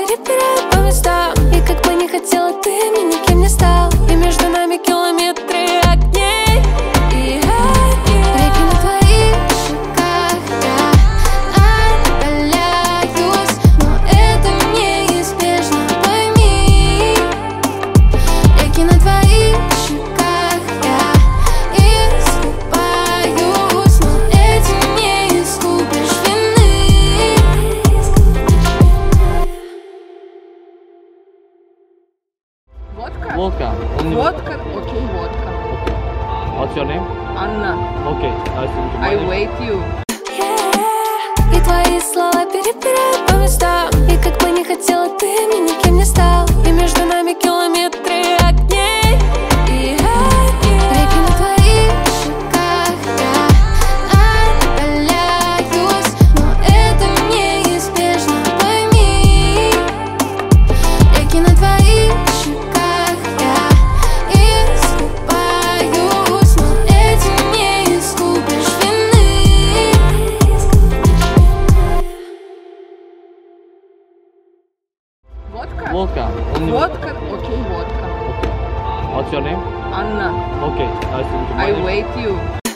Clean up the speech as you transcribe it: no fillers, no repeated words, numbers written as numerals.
перебираю по местам. И как бы не хотела ты, мне никем не стал. И между нами километры огней и реки на твоих щеках. Я отдаляюсь, но это неизбежно, пойми. Реки на твоих щеках. Я искупаюсь, но этим не искупишь вины. Vodka? Vodka. Only Vodka? Okay, vodka. Okay. What's your name? Anna, Okay. Nice to meet you. My I name- wait you. И твои слова перебираю по местам. И как бы не хотела ты, мне никем не стал. И между нами километры огней и реки на твоих щеках. Я отдаляюсь, но это неизбежно, пойми. Реки на твоих щеках. Я искупаюсь, но этим не искупишь вины. Vodka? Vodka. Only Vodka? Okay, vodka. Okay. What's your name? Anna, Okay. Nice to meet you. My I name- wait you.